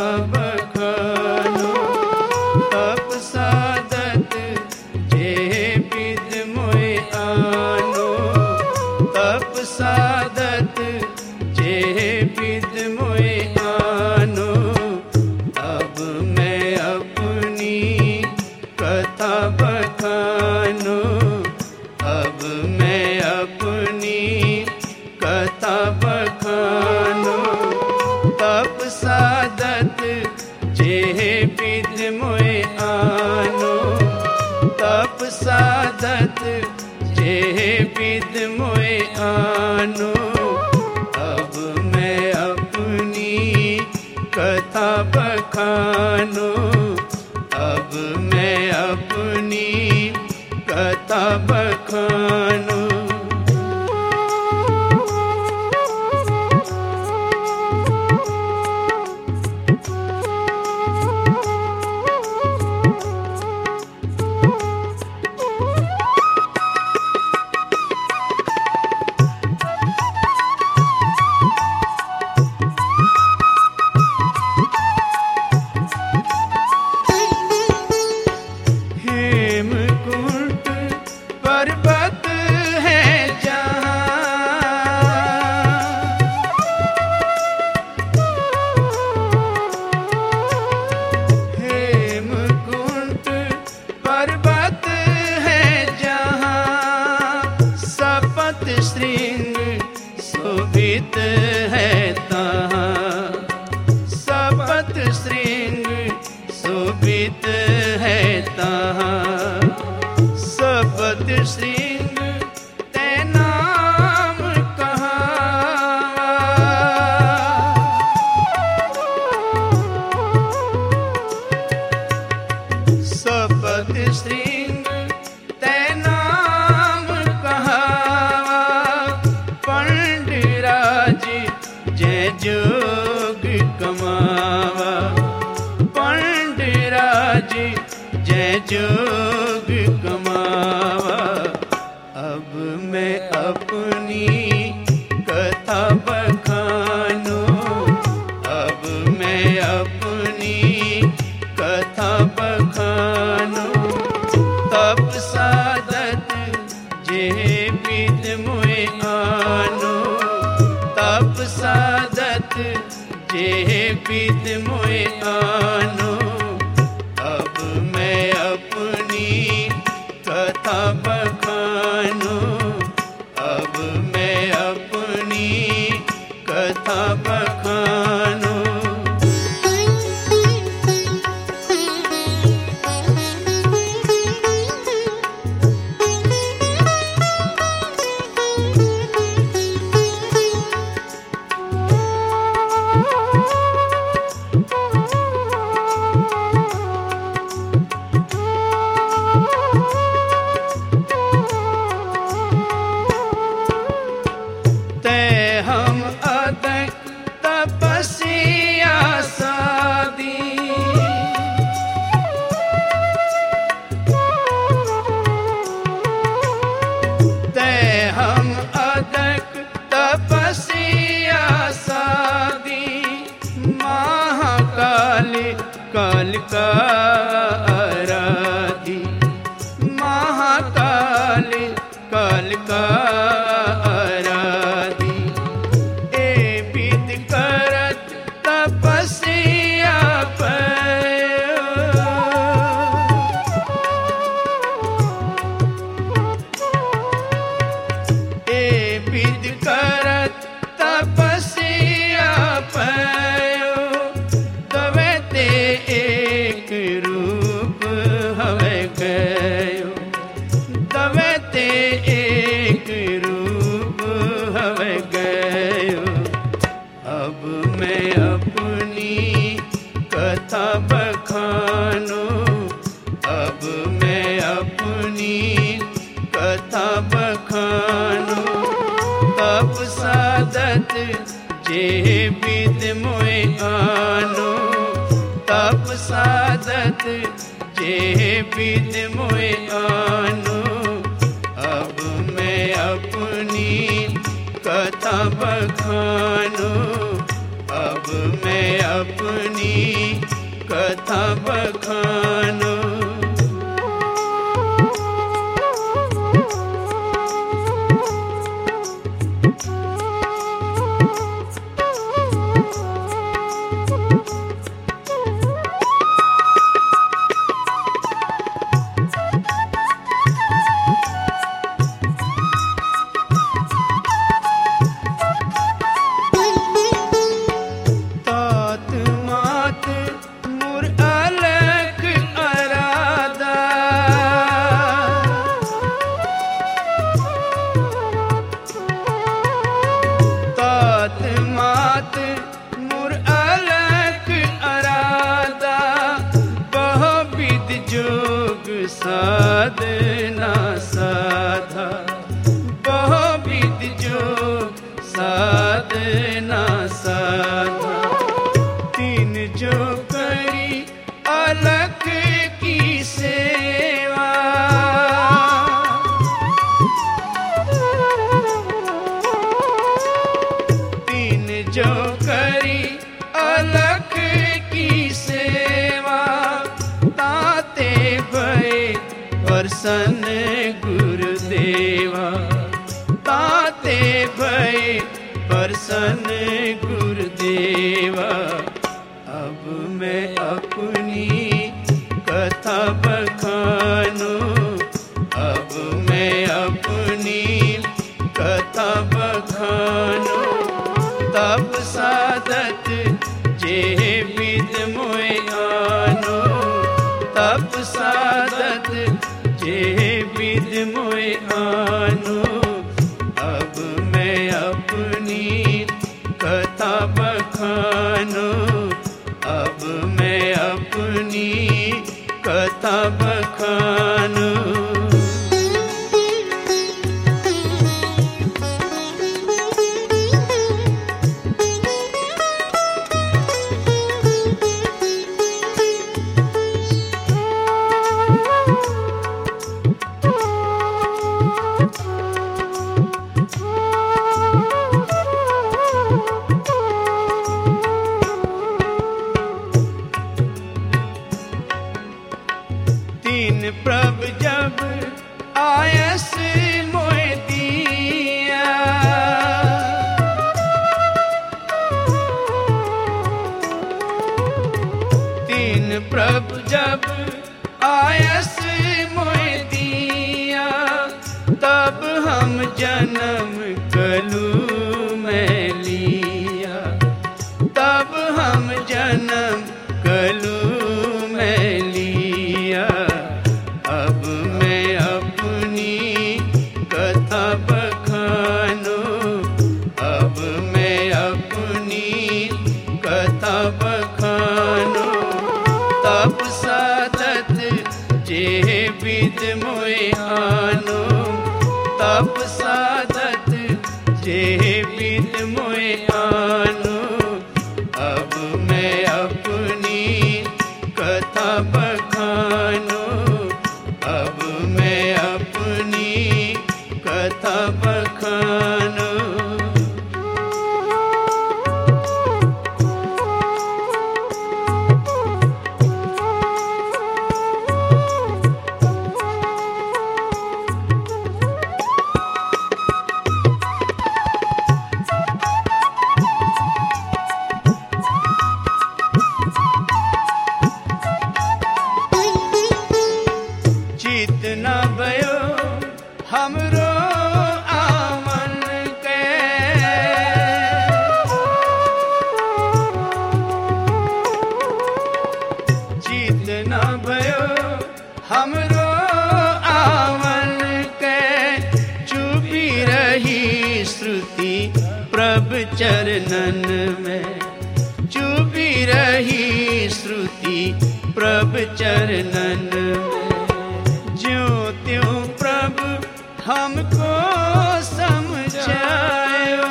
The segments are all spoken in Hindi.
बखानो, तप साधत जे विद मोहि आनो, तप साधत जे विद मोहि आनो। अब मैं अपनी कथा बखानो, अब मैं अपनी कथा बखानो, तप साधत जे विद मोहि आनो, तप साधत जे विद मोहि आनो। अब मैं अपनी कथा बखानो, अब मैं अपनी कथा बखानो। हेमकुंट पर्वत है जहाँ, हेमकुंट पर्वत है जहाँ, सपत श्रृंग शोभित है तहाँ, सपत श्रृंग शोभित है तहाँ, सपत श्रृंग ते नाम कहाँ। सपत श्रृंग ते नाम कहाँ, पंडराज जय जोग कमावा, पंडराज जय जोग कमावा। अब मैं अपनी कथा बखानो, अब मैं अपनी कथा बखानो, तप साधत जे विद मोहि आनो, तप साधत जे विद मोहि आनो। अब मैं अपनी कथा बखानो, अब मैं अपनी कथा बखानो। हम अदक तपस्या सादी, ते हम अदक तपस्या सादी, महाकाल काल का आराधी, महाकाल काल का तपस्या पयो, ए विद करत तपस्या पयो, तवे ते एक रूप हवे गयो, तवे ते एक रूप हवे गयो। अब मैं अपनी कथा बखानो, अब मैं अपनी कथा बखानो, तप साधत जे विद मोहि आनो, तप साधत जे विद मोहि आनो। अब मैं अपनी कथा बखानो, अब मैं अपनी कथा बखानो। साधना साधा बहुविध जोग साधना साधा। तीन जो करी अलख की सेवा, तीन जो करी अलख की सेवा, ताते भय प्रसन्न गुरुदेवा, ताते भय प्रसन्न गुरुदेवा। अब मैं अपनी कथा बखानो, अब मैं अपनी कथा बखानो। तब साधत जे विद मोय आनो, तब साधत जे विद मोय आनो। अब मैं अपनी कथा बखानो, अब मैं अपनी कथा बखानो। तीन प्रभ जब आयस मोय दिया, तीन प्रभ जब आयस मोय दिया, तब हम जन्म कलू में लिया, तब हम जन्म कलू में लिया। अब मैं अपनी कथा बखानो, अब मैं अपनी कथा बखानो। तब साधत जे विद मोय आनो, तब साधत जे विद मोय आनो। अब मैं अपनी कथा बखानो, अब मैं अपनी कथा बखानो। चितना भयो हमरो आमन के, चितना भयो हमरो आमन के। चुपी रही श्रुति प्रभ चरणन में, चुपी रही श्रुति प्रभ चरणन में। ज्यों त्यों प्रभु हमको समझायो,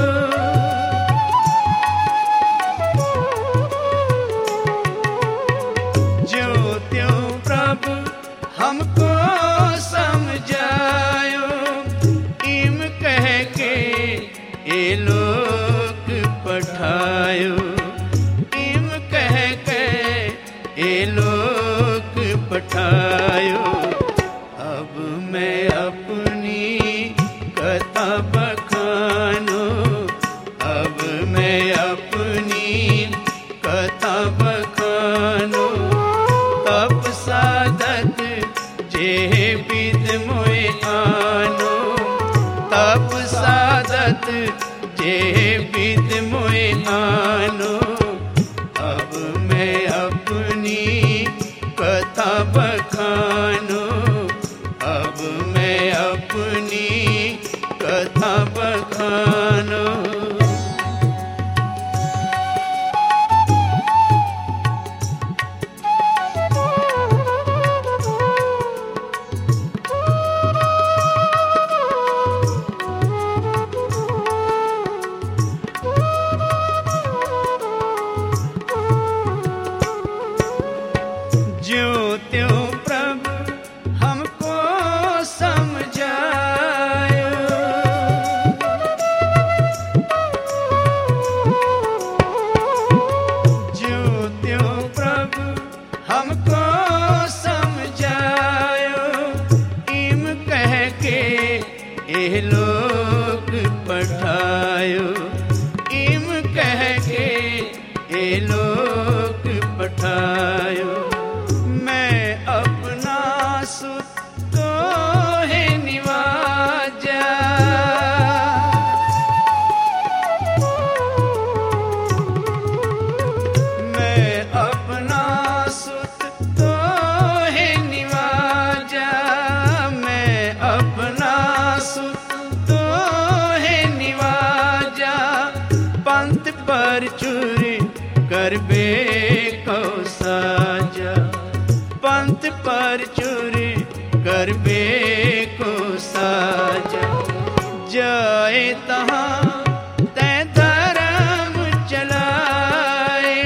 ज्यों त्यों प्रभु हमको समझायो। इम कह के ए लोक पठायो, इम कह के ए लोक पठायो। अब मैं अपनी कथा बखानो, अब मैं अपनी कथा बखानो। तप साधत जे विद मोए आनो, तप साधत जे विद मोए आनो। अब मैं अपनी कथा बखानो, अब मैं अपनी कथा बखानो। ज्यों त्यों प्रभु हमको समझायो, ज्यों त्यों प्रभु हमको समझायो। इम कह के ए लोक पठायो, इम कह के ए लोक पठायो। तो है निवाजा, मैं अपना सुत तो है निवाजा, मैं अपना सुत तो है निवाजा। पंथ पर चूरी करबे को साजा, पंथ पर चूरी करबे को साजा। जाए तहाँ तै धर्म चलाए,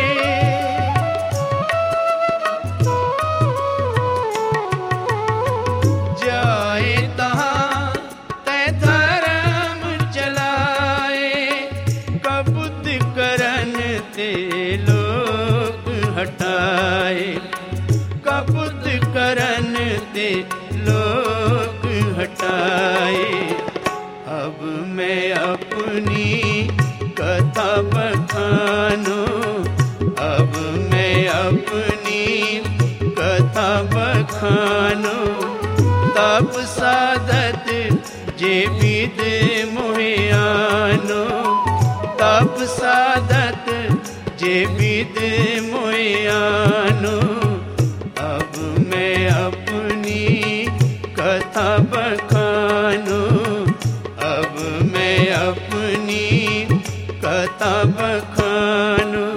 जाए तहाँ तै धर्म चलाए। कबूत करन ते लोग हटाए, कबूत करन ते लोग हटाए। अब मैं अपनी कथा बखानो, अब मैं अपनी कथा बखानो। तप साधत जे विद मोहे आनो, तप साधत जे विद मोहे आनो। अब मैं अपनी कथा बखानो, अब मैं अपनी कथा बखानो।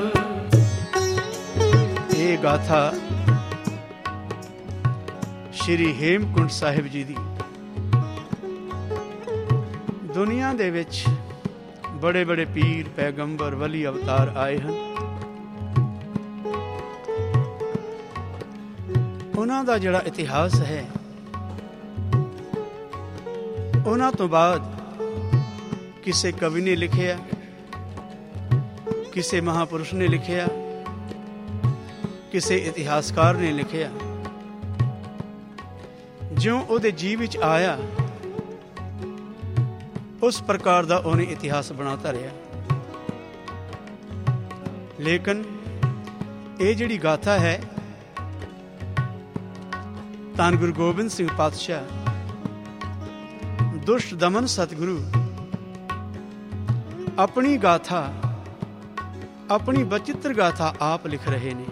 ये गाथा श्री हेमकुंट साहिब जी दी। दुनिया दे विच बड़े बड़े पीर पैगंबर वली अवतार आए हैं। उन्हां दा जिहड़ा इतिहास है, उन्हां तो बाद किसे कवि ने लिखिया, किसे महापुरुष ने लिखिया, किसे इतिहासकार ने लिखिया। ज्यों उहदे जी विच आया उस प्रकार दा उन्हें इतिहास बनाता रहा। लेकिन ये जिहड़ी गाथा है, धन गुरु गोबिंद सिंह पातशाह दुष्ट दमन सतगुरु अपनी गाथा, अपनी बचित्र गाथा आप लिख रहे ने।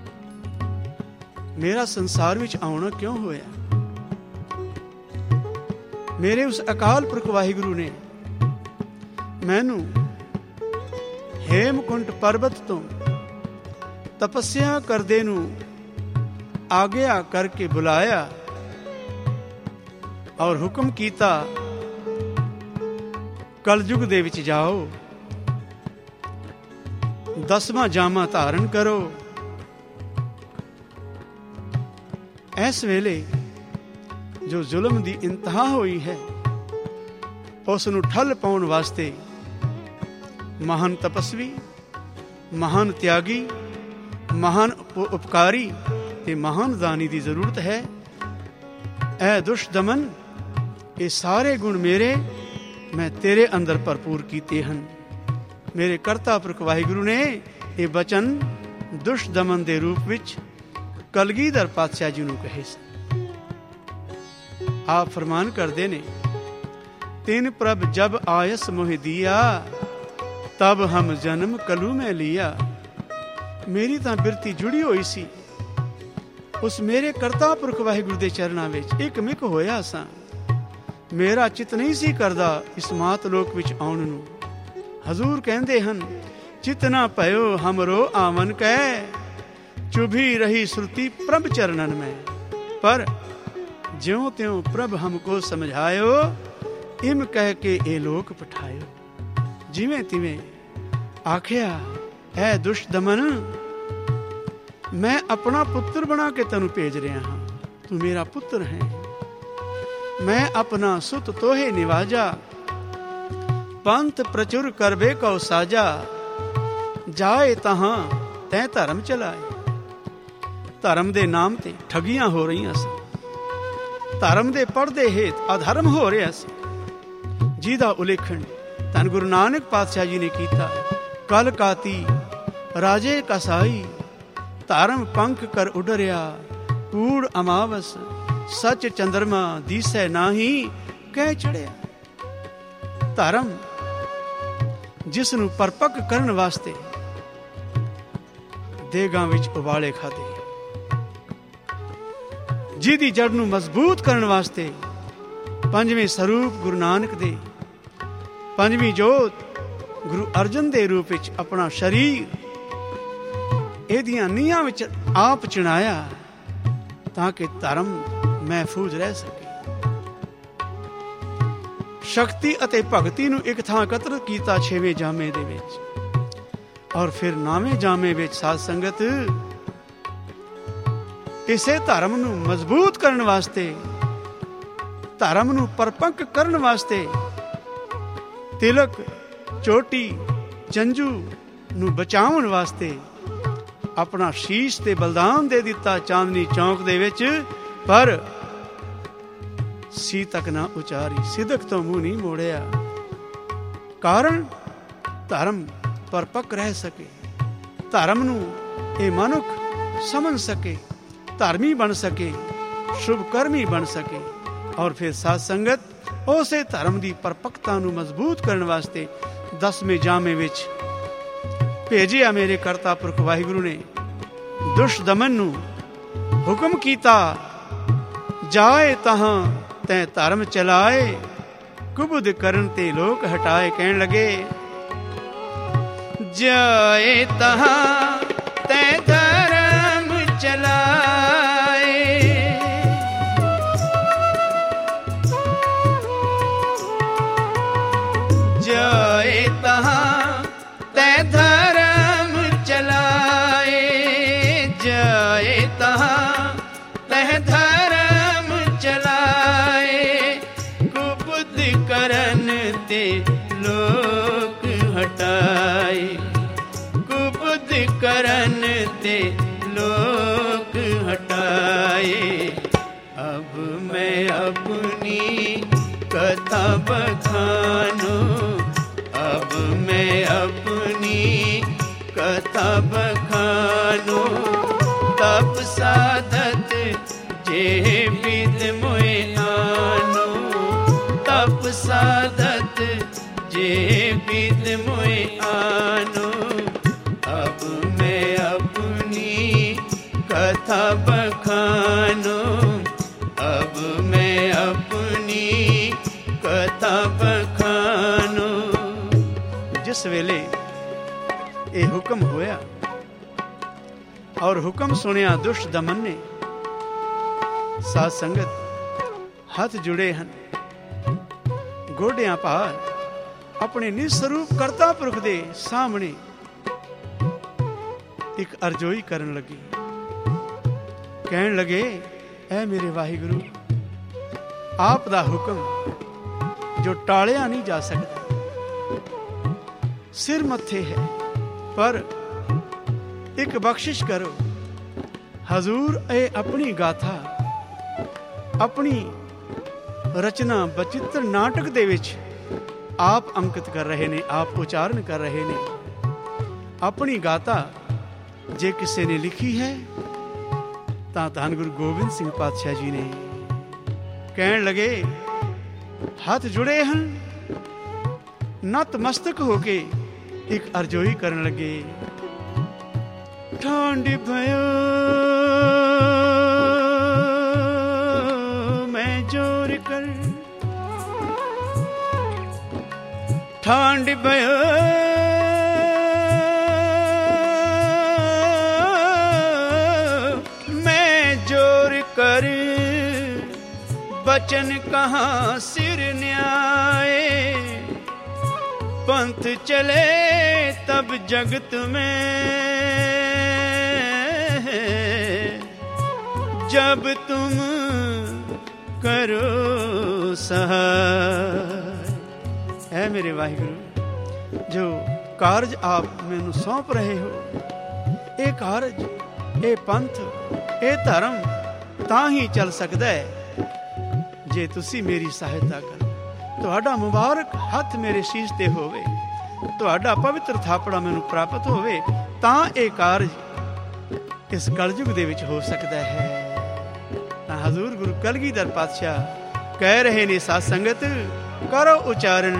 मेरा संसार विच आउणा क्यों होया? मेरे उस अकाल पुरख वाहिगुरु ने मैनू हेमकुंट पर्वत तो तपस्या करदे नू आग्या करके बुलाया और हुक्म कीता, कलयुग दे विच जाओ, 10वां जामा धारण करो। इस वेले जो जुल्म दी इंतहा हुई है, उस नूं ठल पाउण वास्ते महान तपस्वी, महान त्यागी, ਮਹਾਨ ਉਪਕਾਰੀ ਤੇ ਮਹਾਨ ਦਾਨੀ ਦੀ ਜ਼ਰੂਰਤ ਹੈ। ਐ ਦੁਸ਼ਟ ਦਮਨ, ਇਹ ਸਾਰੇ ਗੁਣ ਮੇਰੇ ਮੈਂ ਤੇਰੇ ਅੰਦਰ ਭਰਪੂਰ ਕੀਤੇ ਹਨ। ਮੇਰੇ ਕਰਤਾ ਪੁਰਖ ਵਾਹਿਗੁਰੂ ਨੇ ਇਹ ਬਚਨ ਦੁਸ਼ਟ ਦਮਨ ਦੇ ਰੂਪ ਵਿੱਚ ਕਲਗੀਧਰ ਪਾਤਸ਼ਾਹ ਜੀ ਨੂੰ ਕਹੇ ਸਨ। ਆਪ ਫਰਮਾਨ ਕਰਦੇ ਨੇ, ਤਿਨ ਪ੍ਰਭ ਜਬ ਆਇਸ ਮੋਹ ਦੀਆ, ਤਬ ਹਮ ਜਨਮ ਕਲੂ ਮੈਂ ਲਿਆ। ਮੇਰੀ ਤਾਂ ਬਿਰਤੀ ਜੁੜੀ ਹੋਈ ਸੀ ਉਸ ਮੇਰੇ ਕਰਤਾ ਪੁਰਖ ਵਾਹਿਗੁਰੂ ਦੇ ਚਰਨਾਂ ਵਿੱਚ। ਇੱਕ ਮਿਕ ਹੋਇਆ ਸਾਂ, ਮੇਰਾ ਚਿੱਤ ਨਹੀਂ ਸੀ ਕਰਦਾ ਇਸ ਮਾਤ ਲੋਕ ਵਿੱਚ ਆਉਣ ਨੂੰ। ਹਜ਼ੂਰ ਕਹਿੰਦੇ ਹਨ, ਚਿਤ ਨਾ ਭਇਓ ਹਮਰੋ ਆਵਨ ਕੈ, ਚੁਭੀ ਰਹੀ ਸੁਰਤੀ ਪ੍ਰਭ ਚਰਨਨ ਮੈਂ। ਪਰ ਜਿਉਂ ਤਿਉਂ ਪ੍ਰਭ ਹਮਕੋ ਸਮਝਾਇਓ, ਇਮ ਕਹਿ ਕੇ ਇਹ ਲੋਕ ਪਠਾਇਓ। ਜਿਵੇਂ ਤਿਵੇਂ ਆਖਿਆ, ਐ ਦੁਸ਼ਟ ਦਮਨ, ਮੈਂ ਆਪਣਾ ਪੁੱਤਰ ਬਣਾ ਕੇ ਤੈਨੂੰ ਭੇਜ ਰਿਹਾ ਹਾਂ। ਤੂੰ ਮੇਰਾ ਪੁੱਤਰ ਹੈ। ਮੈਂ ਆਪਣਾ ਸੁਤ ਤੋਹੇ ਨਿਵਾਜਾ, ਪੰਥ ਪ੍ਰਚੁਰ ਕਰਬੇ ਕਉ ਸਾਜਾ। ਜਾਏ ਤਹਾਂ ਤੈਂ ਧਰਮ ਚਲਾਏ। ਧਰਮ ਦੇ ਨਾਮ ਤੇ ਠੱਗੀਆਂ ਹੋ ਰਹੀਆਂ ਸਨ। ਧਰਮ ਦੇ ਪਰਦੇ ਹੇਤ ਅਧਰਮ ਹੋ ਰਿਹਾ ਸੀ, ਜਿਹਦਾ ਉਲੇਖਣ ਧੰਨ ਗੁਰੂ ਨਾਨਕ ਪਾਤਸ਼ਾਹ ਜੀ ਨੇ ਕੀਤਾ। ਕਲ ਕਾਤੀ ਰਾਜੇ ਕਸਾਈ, ਧਰਮ ਪੰਖ ਕਰ ਉਡਰਿਆ। ਕੂੜ ਅਮਾਵਸ ਸੱਚ ਚੰਦਰਮਾ, ਦੀਸੈ ਨਾਹੀ ਕਹਿ ਚੜਿਆ। ਧਰਮ ਜਿਸ ਨੂੰ ਪਰਪੱਕ ਕਰਨ ਵਾਸਤੇ ਦੇਗਾਂ ਵਿੱਚ ਉਬਾਲੇ ਖਾਦੇ, ਜਿਹਦੀ ਜੜ ਨੂੰ ਮਜ਼ਬੂਤ ਕਰਨ ਵਾਸਤੇ ਪੰਜਵੇਂ ਸਰੂਪ ਗੁਰੂ ਨਾਨਕ ਦੇ, ਪੰਜਵੀਂ ਜੋਤ ਗੁਰੂ ਅਰਜਨ ਦੇ ਰੂਪ ਵਿੱਚ ਆਪਣਾ ਸਰੀਰ ਇਹਦੀਆਂ ਨੀਹਾਂ ਵਿੱਚ ਆਪ ਚਿਣਾਇਆ, ਤਾਂ ਕਿ ਧਰਮ ਮਹਿਫੂਜ਼ ਰਹਿ ਸਕੇ। ਸ਼ਕਤੀ ਅਤੇ ਭਗਤੀ ਨੂੰ ਇੱਕ ਥਾਂ ਇਕੱਤਰ ਕੀਤਾ 6ਵੇਂ ਜਾਮੇ ਦੇ ਵਿੱਚ, ਔਰ ਫਿਰ 9ਵੇਂ ਜਾਮੇ ਵਿੱਚ ਸਾਧ ਸੰਗਤ ਇਸੇ ਧਰਮ ਨੂੰ ਮਜ਼ਬੂਤ ਕਰਨ ਵਾਸਤੇ, ਧਰਮ ਨੂੰ ਪਰਪੱਕ ਕਰਨ ਵਾਸਤੇ ਤਿਲਕ, ਚੋਟੀ, ਜੰਝੂ ਨੂੰ ਬਚਾਉਣ ਵਾਸਤੇ ਆਪਣਾ ਸ਼ੀਸ਼ ਤੇ ਬਲਿਦਾਨ ਦੇ ਦਿੱਤਾ ਚਾਂਦਨੀ ਚੌਂਕ ਦੇ ਵਿੱਚ। ਪਰ ਸੀਤਕ ਨਾ ਉਚਾਰੀ, ਸਿਦਕ ਤੋਂ ਮੂੰਹ ਨਹੀਂ ਮੋੜਿਆ। ਕਾਰਨ ਧਰਮ ਪਰਪੱਕ ਰਹਿ ਸਕੇ, ਧਰਮ ਨੂੰ ਇਹ ਮਨੁੱਖ ਸਮਝ ਸਕੇ, ਧਰਮੀ ਬਣ ਸਕੇ, ਸ਼ੁਭ ਕਰਮੀ ਬਣ ਸਕੇ। ਔਰ ਫਿਰ ਸਾਧ ਸੰਗਤ ਉਸੇ ਧਰਮ ਦੀ ਪਰਪੱਕਤਾ ਨੂੰ ਮਜ਼ਬੂਤ ਕਰਨ ਵਾਸਤੇ 10ਵੇਂ ਜਾਮੇ ਵਿੱਚ ਭੇਜਿਆ ਮੇਰੇ ਕਰਤਾ ਪੁਰਖ ਵਾਹਿਗੁਰੂ ਨੇ। ਦੁਸ਼ਟ ਦਮਨ ਨੂੰ ਹੁਕਮ ਕੀਤਾ, ਜਾਏ ਤਹਾਂ ਤੈਂ ਧਰਮ ਚਲਾਏ। ਕੁਬੁਦ ਕਰਨ ਤੇ ਲੋਕ ਹਟਾਏ। ਕਹਿਣ ਲੱਗੇ, ਜਾਏ ਤਹਾਂ ਤੈਂ ਧਰਮ ਚਲਾਏ। ਜਾਏ ਤਹਾਂ ਤੈਂ ਧਰਮ ਚਲਾਏ। ਜਾਏ ਤਹਾਂ ਤੈਂ ਧਰਮ ਚਲਾਏ। ਕੁਬੁਦ ਕਰਨ ਤੇ ਲੋਕ ਹਟਾਏ। ਕੁਬੁਦ ਕਰਨ ਤੇ ਲੋਕ ਹਟਾਏ। ਅਬ ਮੈਂ ਆਪਣੀ ਕਥਾ ਬਖਾਨੋ। अब मैं अपनी कथा बखानो। तप साधत जे विद मोए आनो। तप साधत जे विद मोए आनो। अब मैं अपनी कथा बखानो। अब मैं अपनी कथा बखानो। जिस वेले ये हुक्म होया और हुक्म सुनिया दुष्ट दमन ने, साध संगत हथ जुड़े हैं, गोडियां भार अपने निस्वरूप करता पुरख दे सामने एक अरजोई करन लगी। कहन लगे, ऐ मेरे वाहिगुरु, आप दा हुक्म जो टालिया नहीं जा सकता, सिर मत्थे है, पर एक बख्शिश करो। हजूर ए अपनी गाथा, अपनी रचना बचित्र नाटक दे विच आप अंकित कर रहे ने, आप उच्चारण कर रहे ने। अपनी गाथा जे किसी ने लिखी है तां धन गुरु गोबिंद सिंह पातशाह जी ने। कहन लगे हाथ जुड़े हैं, नतमस्तक होके एक अर्जोई करन लगे। ठंड भयो मैं जोर कर, ठंड भयो मैं जोर कर, बचन कहाँ सिर न्याय, पंथ चले तब जगत में, जब तुम करो सहाय। है मेरे वाहिगुरु, जो कारज आप मैनू सौंप रहे हो, ये कारज, ये पंथ, ये धर्म तां ही चल सकता है जे तुसी मेरी सहायता करो। तुहाडा मुबारक हथ मेरे शीश ते होवे, तुहाडा पवित्र थापड़ा मैनू प्राप्त होवे, तां ये कारज इस कलयुग दे विच हो सकता है। तां हजूर गुरु कलगीधर पातशाह कह रहे ने, साध संगत करो उच्चारण।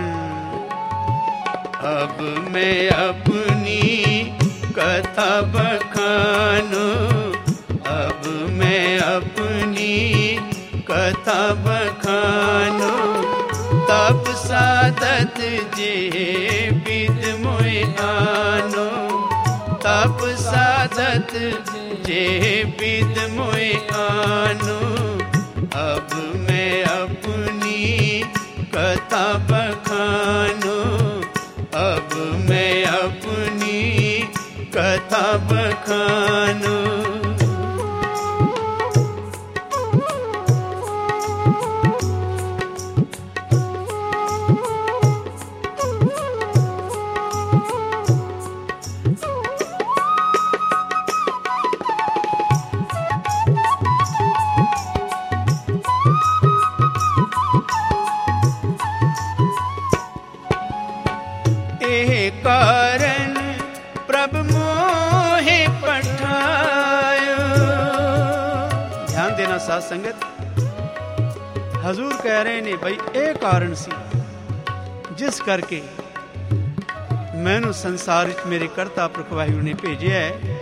अब मैं अपनी कथा बखानो, अब मैं अपनी कथा बखानो, तप साधत जे विद मोय आनो, तप साधत जे विद मोय आनो। अब मैं अपनी कथा बखानो, अब मैं अपनी कथा बखानो। कारण प्रभु मोहे पठायो। ध्यान देना साध संगत, हजूर कह रहे ने भाई ये कारण सी जिस करके मैनू संसार विच मेरे करता पुरख वाहिगुरू ने भेजे है,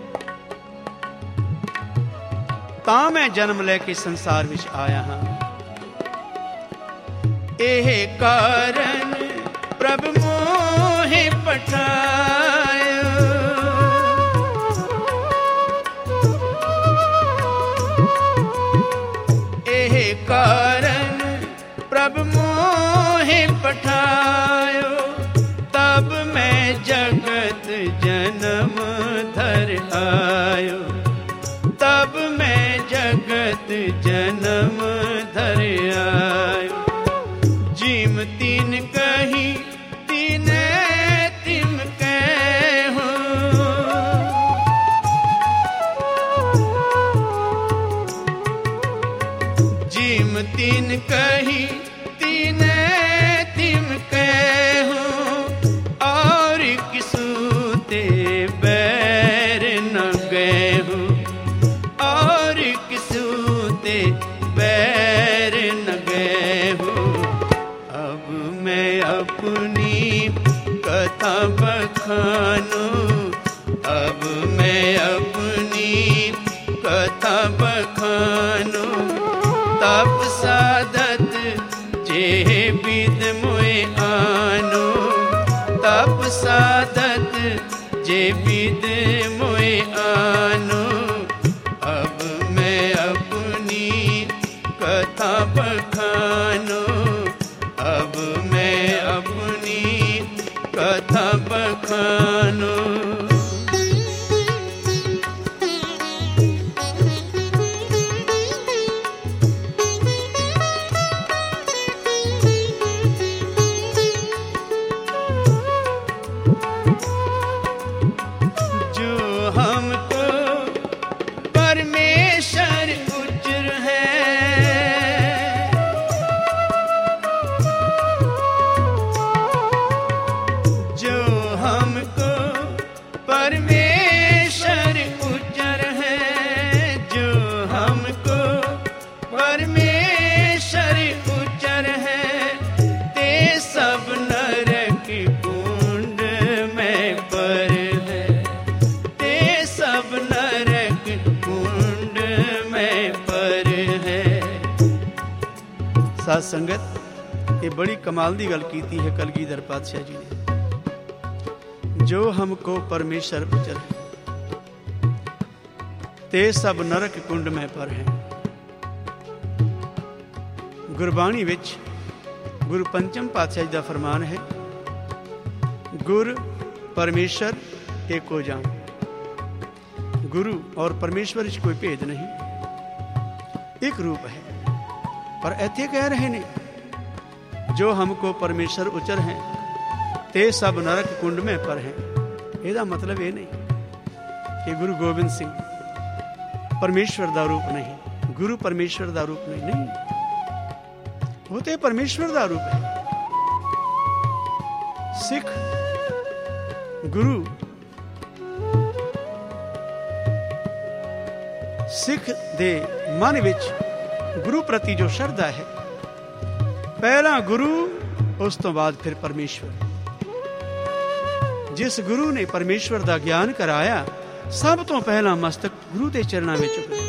तां मैं जन्म लैके संसार विच आया हाँ। एह कारण प्रभु मोहे पठायो, एह कारण प्रभु मोहे पठायो। तब मैं जगत जन्म धर आयो, तब मैं जगत जन्म धर आयो। जिम तीन कही तीने तिम कहो, जिम तीन कही तीने तिम कहो। और किसूते बैर न गए, और किसूते बैर न गए। अब मैं अपनी कथा बखानो, अब मैं अपनी कथा बखानो। तप साधत जे विद मोय आनो, तप साधत जे विद मोय आनो। अब मैं अपनी कथा बखानो, अब मैं अपनी कथा बखानो। जो साध संगत, ये बड़ी कमाल दी गल कीती है कलगीधर पातशाह जी ने। जो हमको परमेश्वर उचर है, ते सब नरक कुंड में पर है। गुरबाणी विच गुरु पंचम पातशाह जी का फरमान है, गुर परमेश्वर एको जान। गुरु और परमेश्वर विच कोई भेद नहीं, एक रूप है। पर इत्थे कह रहे ने, जो हमको परमेश्वर उचर हैं ते सब नरक कुंड में पर हैं। ਇਹਦਾ मतलब ये नहीं कि गुरु गोबिंद सिंह परमेश्वर का रूप नहीं, गुरु परमेश्वर का रूप नहीं, वो तो परमेश्वर का रूप है। सिख गुरु, सिख दे मन विच गुरु प्रति जो श्रद्धा है, पहला गुरु उस तो बाद फिर परमेश्वर। जिस गुरु ने परमेश्वर का ज्ञान कराया, सब तो पहला मस्तक गुरु के चरणों में झुकदा।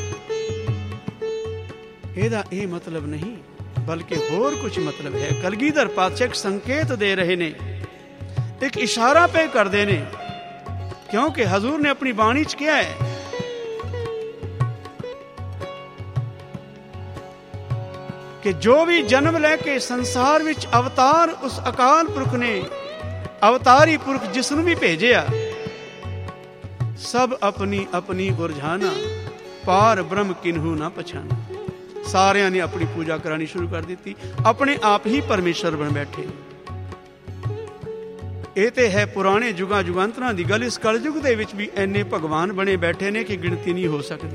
ਇਹਦਾ ਇਹ मतलब नहीं, बल्कि होर कुछ मतलब है। कलगीधर पातशाह संकेत दे रहे ने, एक इशारा पे करते ने, क्योंकि हजूर ने अपनी बाणी च किया है कि जो भी जन्म लैके संसार विच अवतार उस अकाल पुरख ने, अवतारी पुरख जिसनू भी भेजिया, सब अपनी अपनी उरझाना, पार ब्रह्म किन्हू ना पछाना। सारिया ने अपनी पूजा करानी शुरू कर दी, अपने आप ही परमेश्वर बन बैठे। ये तो है पुराने जुगां जुगांतरां दी गल। इस कलयुग दे विच भी इन्ने भगवान बने बैठे ने कि गिनती नहीं हो सकती।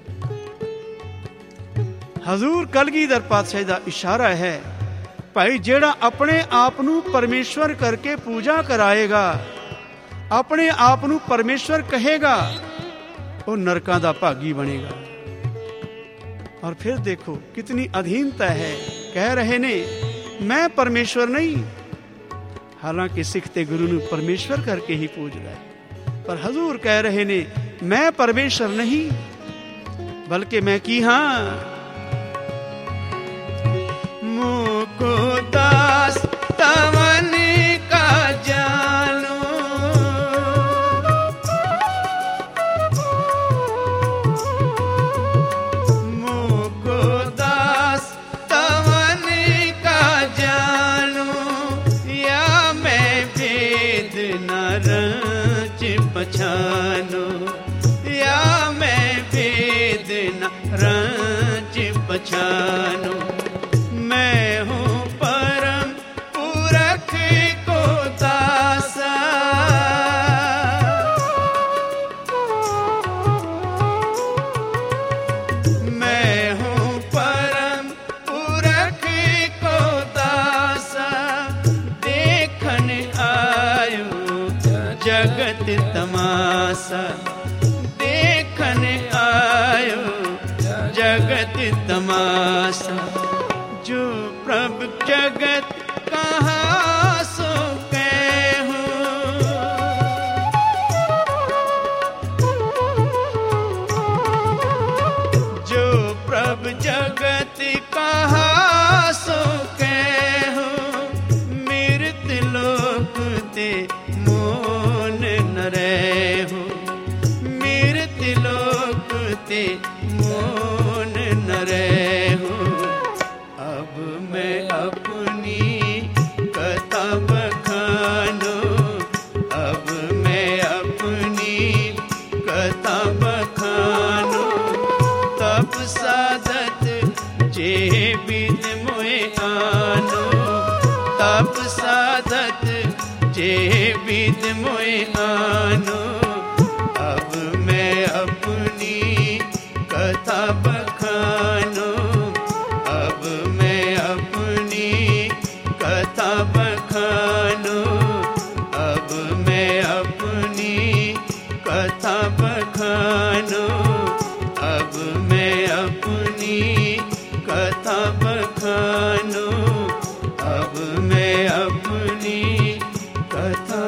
हजूर कलगीधर पातशाह दा इशारा है, भाई जेड़ा अपने आप नू परमेश्वर करके पूजा कराएगा, अपने आप नू परमेश्वर कहेगा, वो नरकां दा भागी बनेगा। और फिर देखो कितनी अधीनता है। कह रहे ने मैं परमेश्वर नहीं, हालांकि सिख ते गुरु नू परमेश्वर करके ही पूजदा है। पर हजूर कह रहे ने मैं परमेश्वर नहीं, बल्कि मैं की हाँ, मुको दास तवन का जानो, मुको दास तवन का जानो, या मैं भेद न रच पछानो, या मैं भेद न रच पछानो। मैं हूँ परम पुरख को दासा, मैं हूँ परम पुरख को दासा, देखन आयो जगत तमाशा, देखन आयो जगत तमाशा। जो प्रभ जगत कहाँ सो कहूं, जो प्रभ जगत कहाँ सो कहूं, मृत लोक ते मोन न रहूं, मृत लोक ते मोन न रहूं। अब मैं अपनी कथा बखानो, अब मैं अपनी कथा बखानो, तब साधत जे बिद मोए आनो, तब साधत जे बिद मोए आनो। अब मैं अपनी कथा बखानो, अब मैं अपनी कथा बखानो, अब मैं अपनी कथा बखानो, अब मैं अपनी कथा बखानो, अब मैं अपनी कथा